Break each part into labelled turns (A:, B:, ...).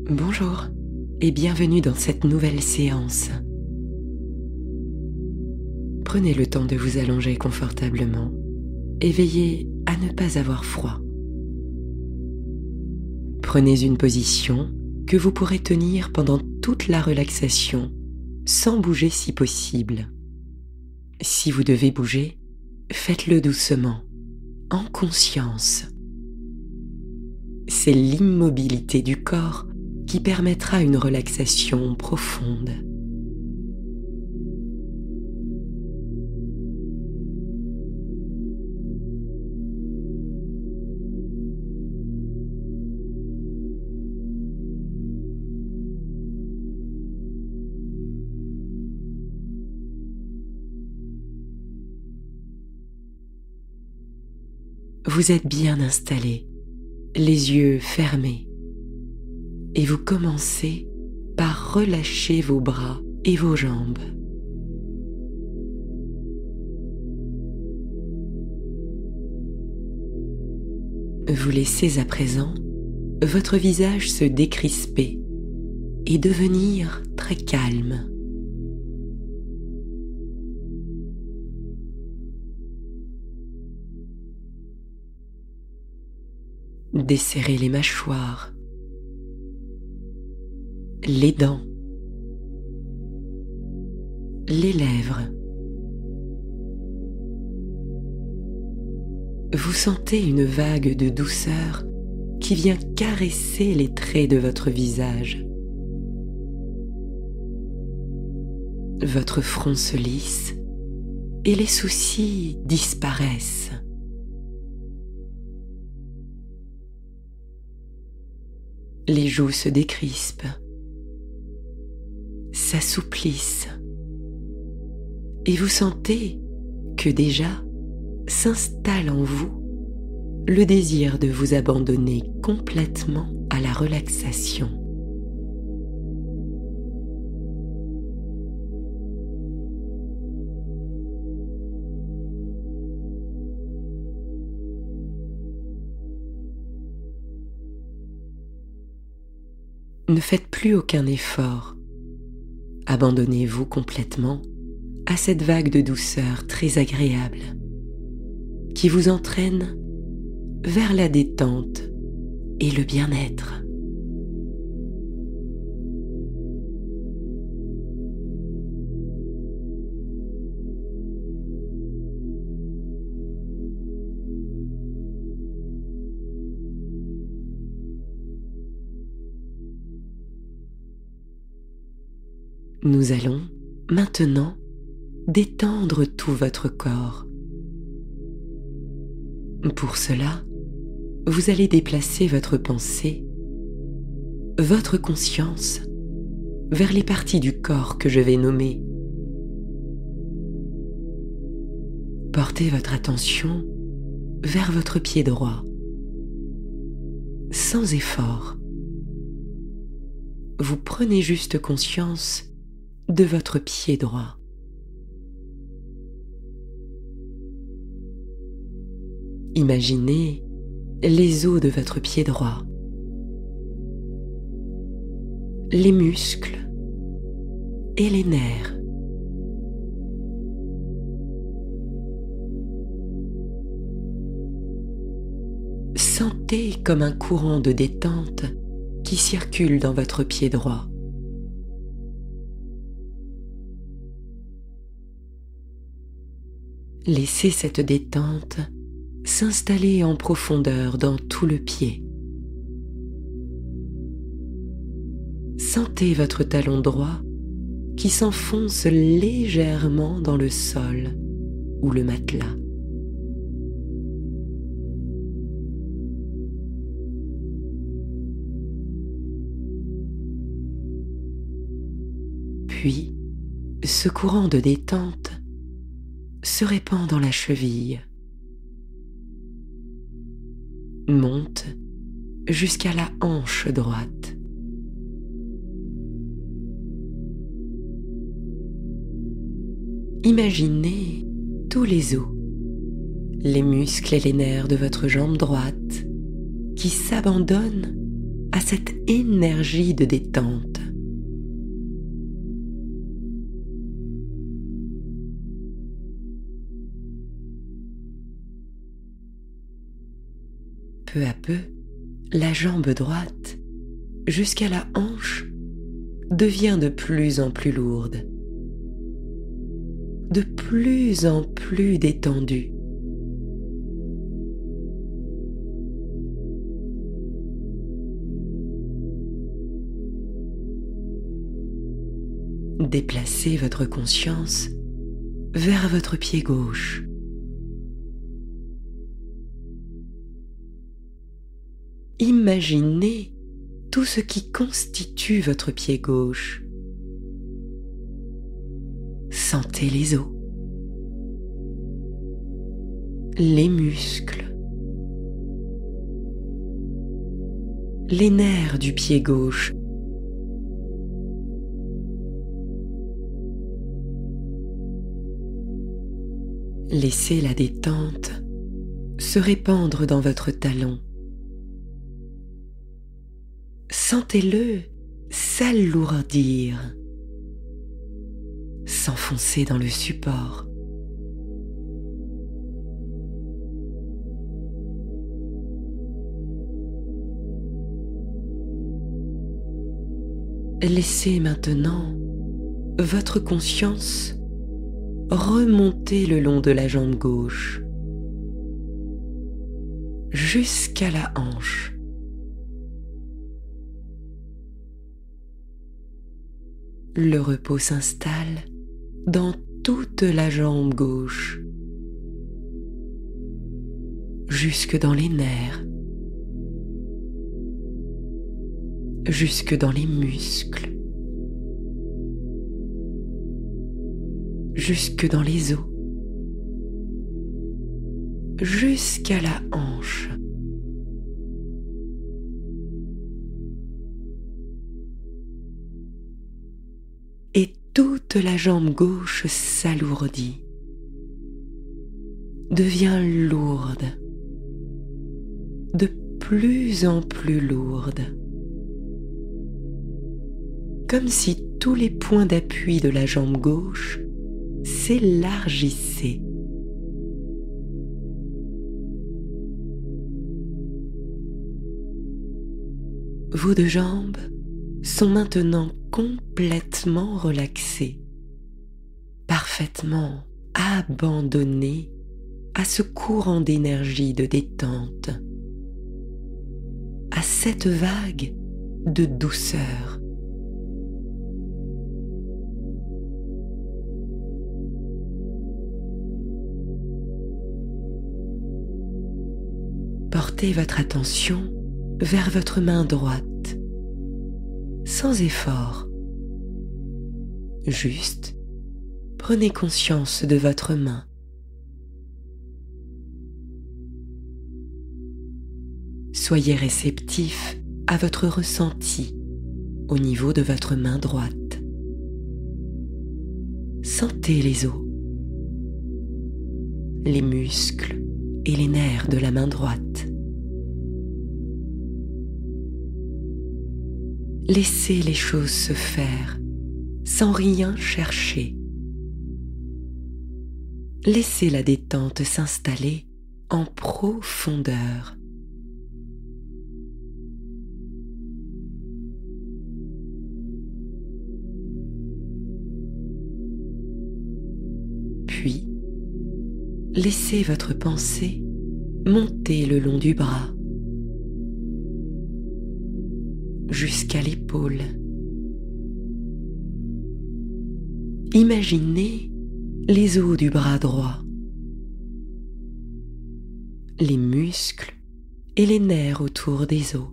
A: Bonjour et bienvenue dans cette nouvelle séance. Prenez le temps de vous allonger confortablement et veillez à ne pas avoir froid. Prenez une position que vous pourrez tenir pendant toute la relaxation, sans bouger si possible. Si vous devez bouger, faites-le doucement, en conscience. C'est l'immobilité du corps qui permettra une relaxation profonde. Vous êtes bien installé, les yeux fermés, et vous commencez par relâcher vos bras et vos jambes. Vous laissez à présent votre visage se décrisper et devenir très calme. Desserrez les mâchoires, les dents, les lèvres. Vous sentez une vague de douceur qui vient caresser les traits de votre visage. Votre front se lisse et les soucis disparaissent. Les joues se décrispent, s'assouplissent et vous sentez que déjà s'installe en vous le désir de vous abandonner complètement à la relaxation. Ne faites plus aucun effort. Abandonnez-vous complètement à cette vague de douceur très agréable qui vous entraîne vers la détente et le bien-être. Nous allons maintenant détendre tout votre corps. Pour cela, vous allez déplacer votre pensée, votre conscience, vers les parties du corps que je vais nommer. Portez votre attention vers votre pied droit, sans effort. Vous prenez juste conscience de votre pied droit. Imaginez les os de votre pied droit, les muscles et les nerfs. Sentez comme un courant de détente qui circule dans votre pied droit. Laissez cette détente s'installer en profondeur dans tout le pied. Sentez votre talon droit qui s'enfonce légèrement dans le sol ou le matelas. Puis, ce courant de détente se répand dans la cheville, monte jusqu'à la hanche droite. Imaginez tous les os, les muscles et les nerfs de votre jambe droite qui s'abandonnent à cette énergie de détente. Peu à peu, la jambe droite, jusqu'à la hanche, devient de plus en plus lourde, de plus en plus détendue. Déplacez votre conscience vers votre pied gauche. Imaginez tout ce qui constitue votre pied gauche. Sentez les os, les muscles, les nerfs du pied gauche. Laissez la détente se répandre dans votre talon. Sentez-le s'alourdir, s'enfoncer dans le support. Laissez maintenant votre conscience remonter le long de la jambe gauche jusqu'à la hanche. Le repos s'installe dans toute la jambe gauche, jusque dans les nerfs, jusque dans les muscles, jusque dans les os, jusqu'à la hanche. Et toute la jambe gauche s'alourdit, devient lourde, de plus en plus lourde, comme si tous les points d'appui de la jambe gauche s'élargissaient. Vos deux jambes sont maintenant complètement relaxées, parfaitement abandonnées à ce courant d'énergie de détente, à cette vague de douceur. Portez votre attention vers votre main droite, sans effort. Juste, prenez conscience de votre main. Soyez réceptif à votre ressenti au niveau de votre main droite. Sentez les os, les muscles et les nerfs de la main droite. Laissez les choses se faire sans rien chercher. Laissez la détente s'installer en profondeur. Puis, laissez votre pensée monter le long du bras, jusqu'à l'épaule. Imaginez les os du bras droit, les muscles et les nerfs autour des os.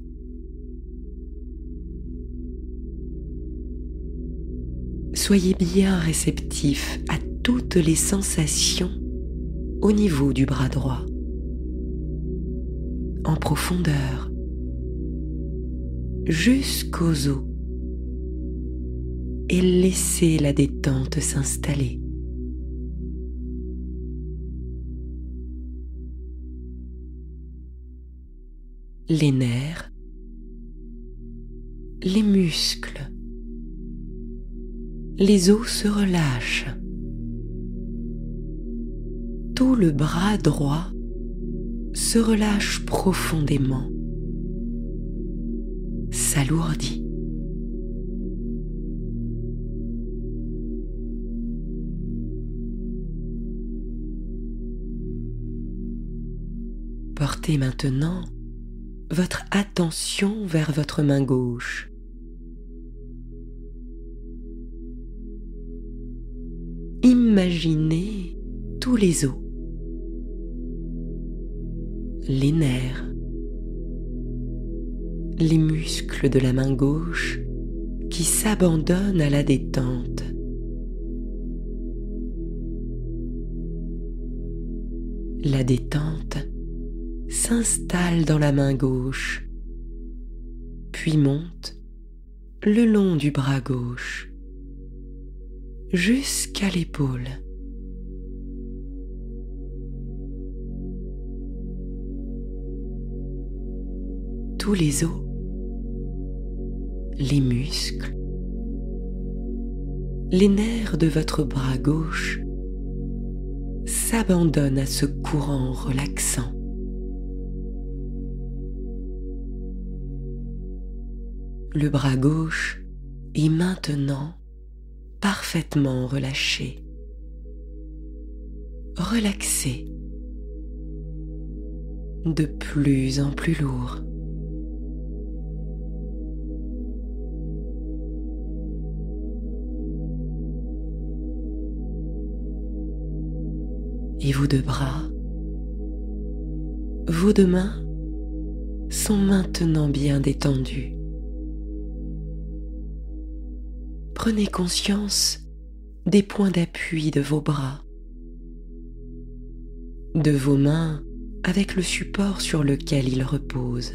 A: Soyez bien réceptif à toutes les sensations au niveau du bras droit, en profondeur, jusqu'aux os, et laissez la détente s'installer. Les nerfs, les muscles, les os se relâchent. Tout le bras droit se relâche profondément, s'alourdit. Portez maintenant votre attention vers votre main gauche. Imaginez tous les os, les nerfs, les muscles de la main gauche qui s'abandonnent à la détente. La détente s'installe dans la main gauche, puis monte le long du bras gauche, jusqu'à l'épaule. Tous les os, les muscles, les nerfs de votre bras gauche s'abandonnent à ce courant relaxant. Le bras gauche est maintenant parfaitement relâché, relaxé, de plus en plus lourd. Et vos deux bras, vos deux mains sont maintenant bien détendus. Prenez conscience des points d'appui de vos bras, de vos mains avec le support sur lequel ils reposent.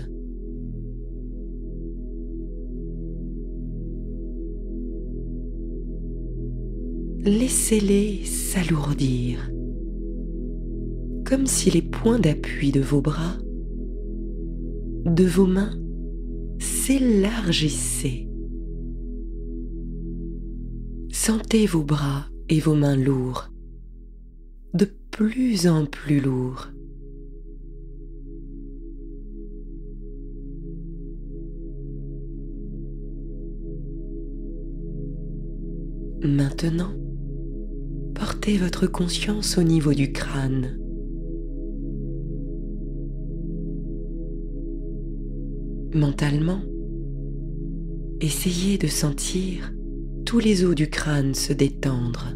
A: Laissez-les s'alourdir, comme si les points d'appui de vos bras, de vos mains, s'élargissaient. Sentez vos bras et vos mains lourds, de plus en plus lourds. Maintenant, portez votre conscience au niveau du crâne. Mentalement, essayez de sentir tous les os du crâne se détendre.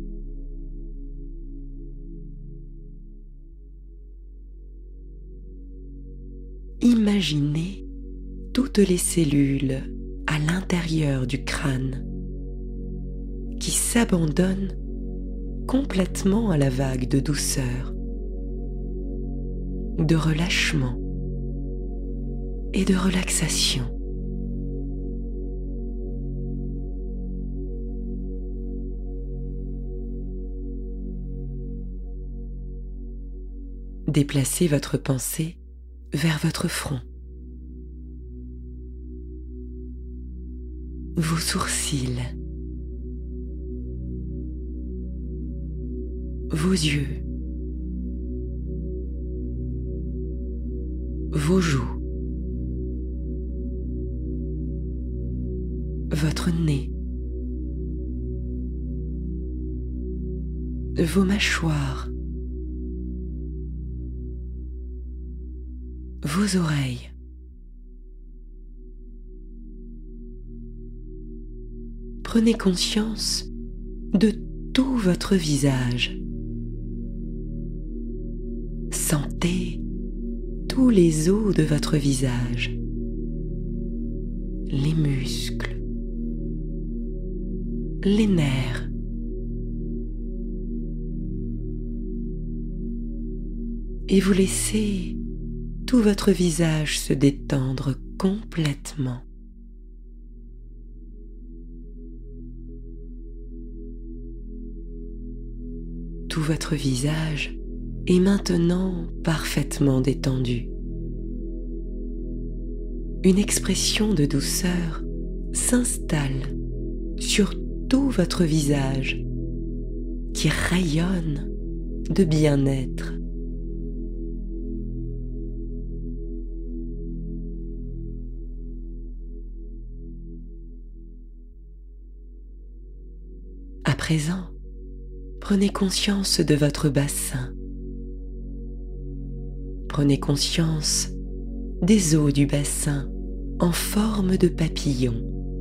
A: Imaginez toutes les cellules à l'intérieur du crâne qui s'abandonnent complètement à la vague de douceur, de relâchement et de relaxation. Déplacez votre pensée vers votre front, vos sourcils, vos yeux, vos joues, votre nez, vos mâchoires, vos oreilles, prenez conscience de tout votre visage. Sentez tous les os de votre visage, les muscles, les nerfs, et vous laissez tout votre visage se détendre complètement. Tout votre visage est maintenant parfaitement détendu. Une expression de douceur s'installe sur tout votre visage qui rayonne de bien-être. À présent, prenez conscience de votre bassin. Prenez conscience des eaux du bassin en forme de papillon.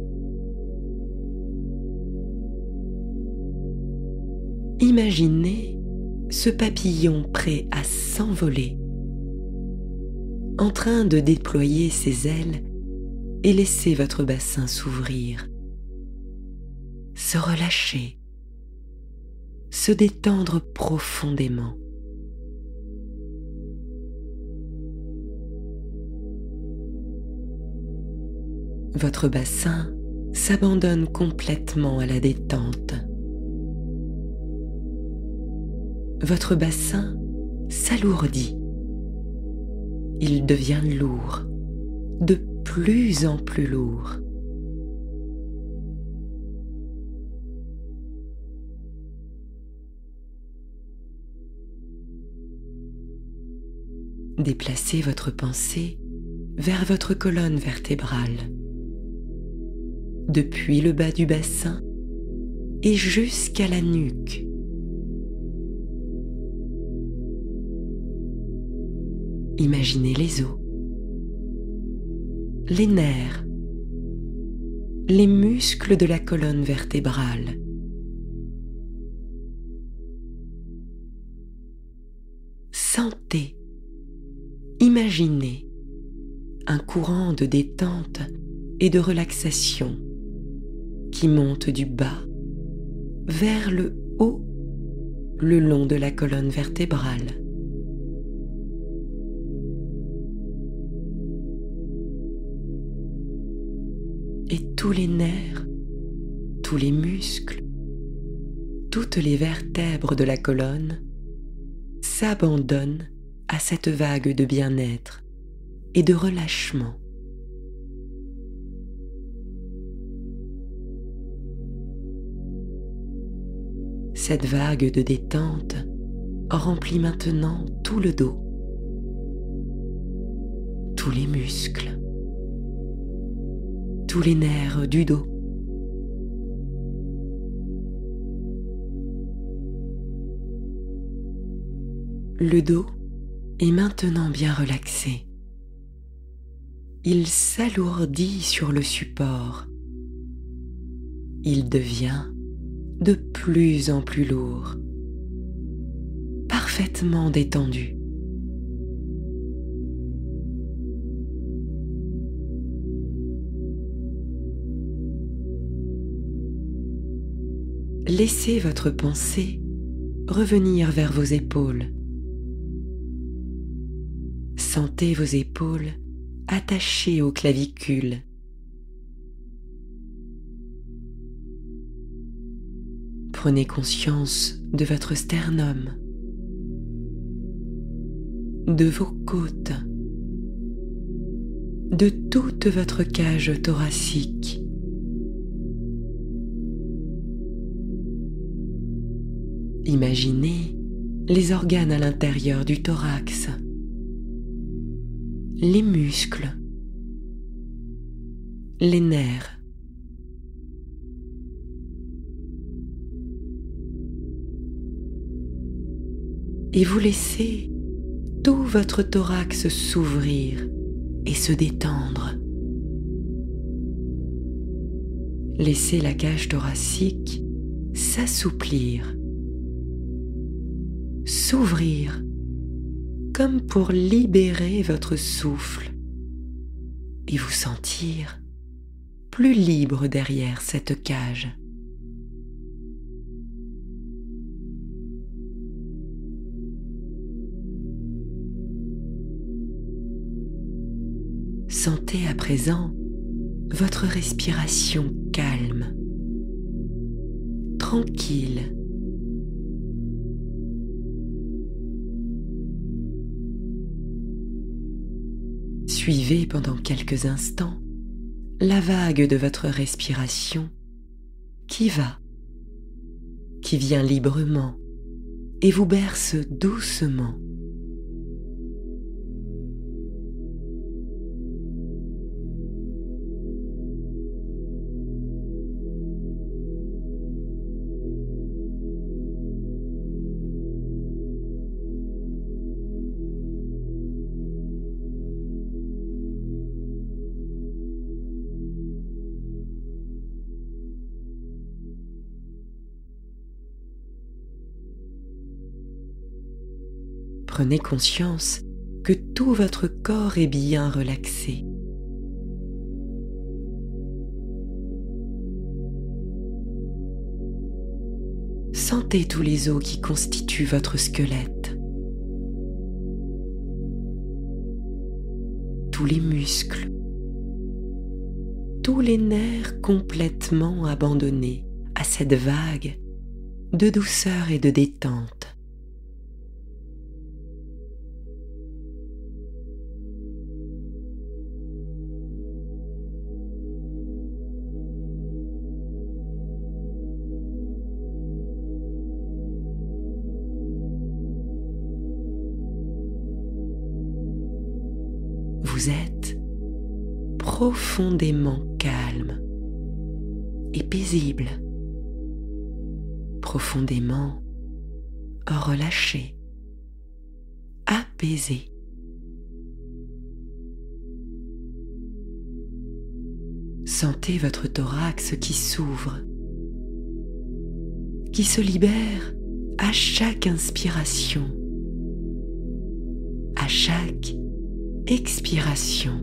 A: Imaginez ce papillon prêt à s'envoler, en train de déployer ses ailes et laisser votre bassin s'ouvrir, se relâcher, se détendre profondément. Votre bassin s'abandonne complètement à la détente. Votre bassin s'alourdit. Il devient lourd, de plus en plus lourd. Déplacez votre pensée vers votre colonne vertébrale, depuis le bas du bassin et jusqu'à la nuque. Imaginez les os, les nerfs, les muscles de la colonne vertébrale. Sentez, imaginez un courant de détente et de relaxation qui monte du bas vers le haut le long de la colonne vertébrale. Et tous les nerfs, tous les muscles, toutes les vertèbres de la colonne s'abandonnent à cette vague de bien-être et de relâchement. Cette vague de détente remplit maintenant tout le dos, tous les muscles, tous les nerfs du dos. Le dos est maintenant bien relaxé. Il s'alourdit sur le support. Il devient de plus en plus lourd, parfaitement détendu. Laissez votre pensée revenir vers vos épaules. Sentez vos épaules attachées aux clavicules. Prenez conscience de votre sternum, de vos côtes, de toute votre cage thoracique. Imaginez les organes à l'intérieur du thorax, les muscles, les nerfs. Et vous laissez tout votre thorax s'ouvrir et se détendre. Laissez la cage thoracique s'assouplir, s'ouvrir comme pour libérer votre souffle et vous sentir plus libre derrière cette cage. Sentez à présent votre respiration calme, tranquille. Suivez pendant quelques instants la vague de votre respiration qui va, qui vient librement et vous berce doucement. Prenez conscience que tout votre corps est bien relaxé. Sentez tous les os qui constituent votre squelette, tous les muscles, tous les nerfs complètement abandonnés à cette vague de douceur et de détente. Vous êtes profondément calme et paisible, profondément relâché, apaisé. Sentez votre thorax qui s'ouvre, qui se libère à chaque inspiration, à chaque expiration.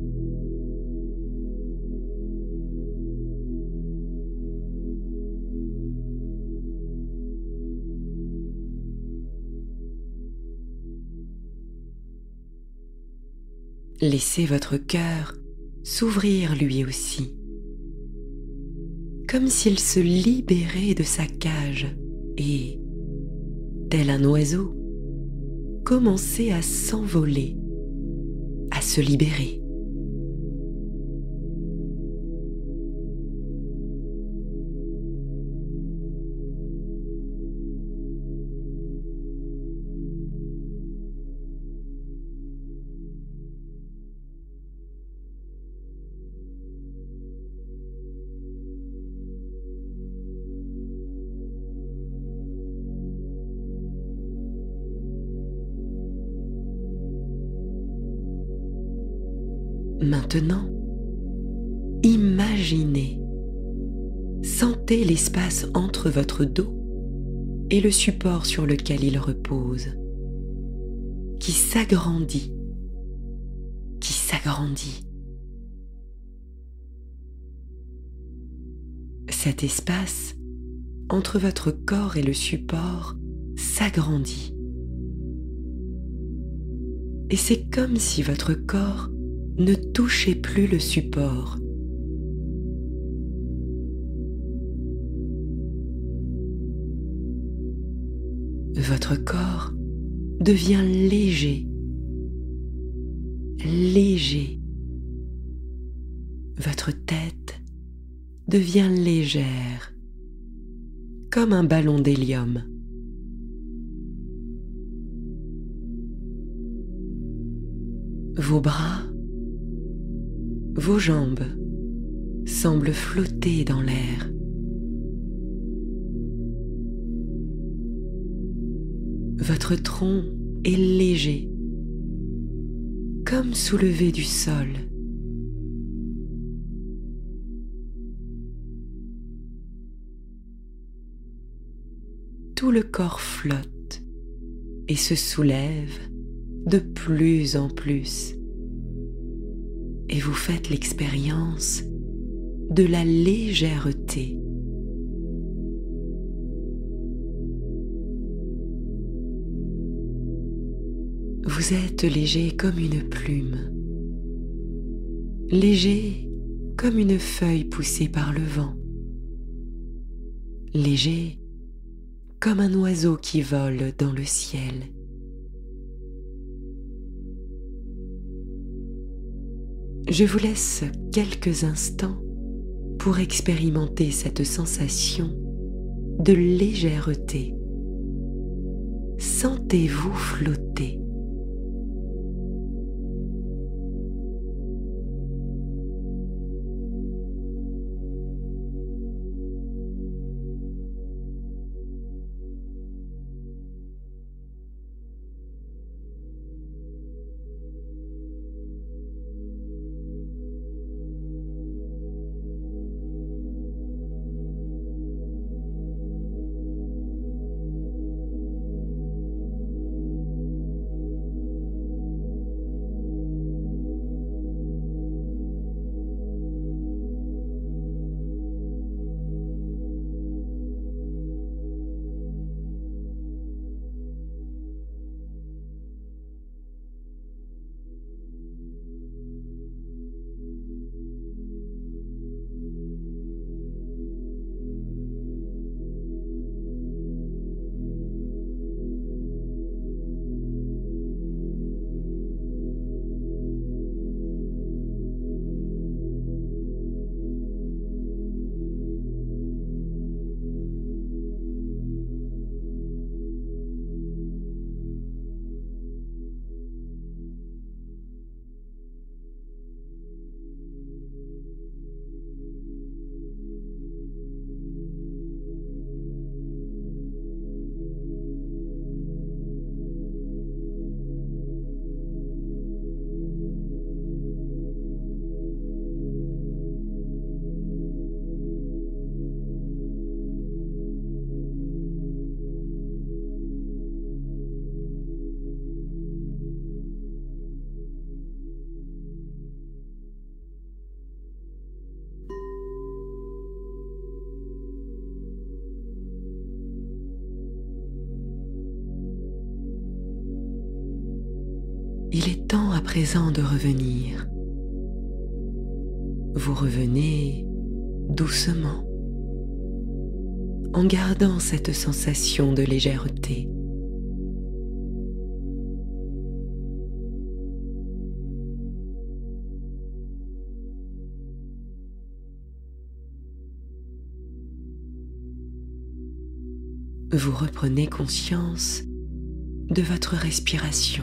A: Laissez votre cœur s'ouvrir lui aussi, comme s'il se libérait de sa cage et, tel un oiseau, commençait à s'envoler, à se libérer. Maintenant, imaginez, sentez l'espace entre votre dos et le support sur lequel il repose, qui s'agrandit, qui s'agrandit. Cet espace entre votre corps et le support s'agrandit. Et c'est comme si votre corps ne touchez plus le support. Votre corps devient léger, léger. Votre tête devient légère, comme un ballon d'hélium. Vos bras, vos jambes semblent flotter dans l'air. Votre tronc est léger, comme soulevé du sol. Tout le corps flotte et se soulève de plus en plus. Et vous faites l'expérience de la légèreté. Vous êtes léger comme une plume, léger comme une feuille poussée par le vent, léger comme un oiseau qui vole dans le ciel. Je vous laisse quelques instants pour expérimenter cette sensation de légèreté. Sentez-vous flotter. Il est temps à présent de revenir. Vous revenez doucement, en gardant cette sensation de légèreté. Vous reprenez conscience de votre respiration.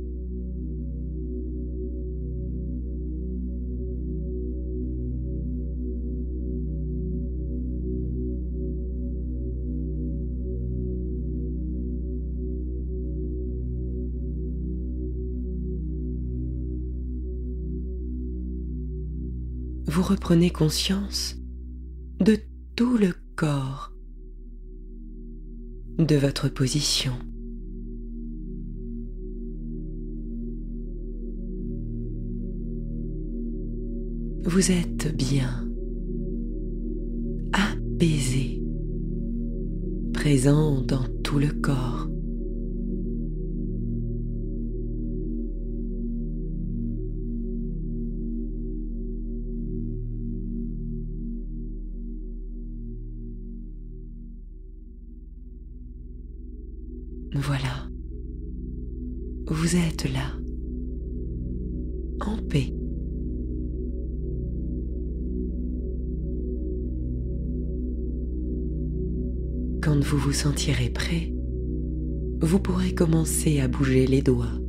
A: Vous reprenez conscience de tout le corps, de votre position. Vous êtes bien, apaisé, présent dans tout le corps. Voilà, vous êtes là, en paix. Quand vous vous sentirez prêt, vous pourrez commencer à bouger les doigts,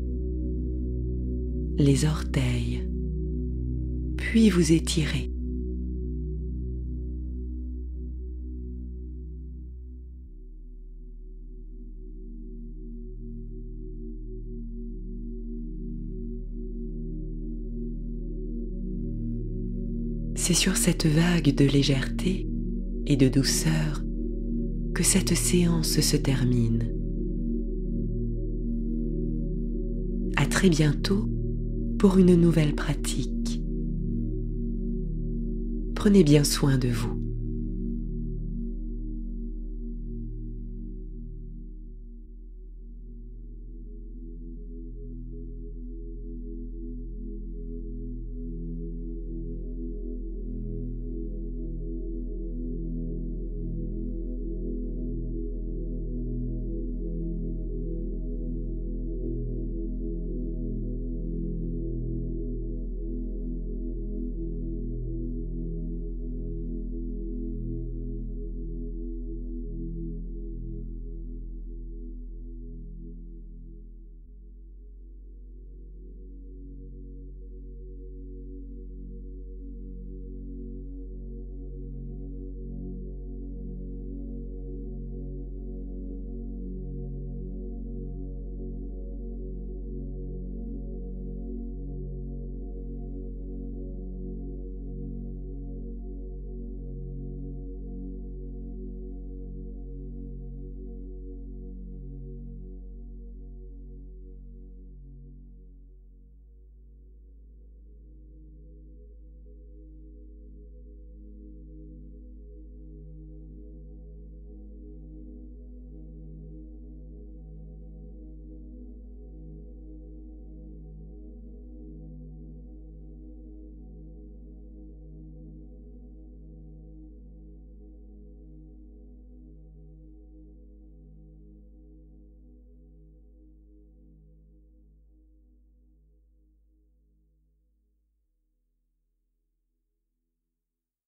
A: les orteils, puis vous étirer. C'est sur cette vague de légèreté et de douceur que cette séance se termine. À très bientôt pour une nouvelle pratique. Prenez bien soin de vous.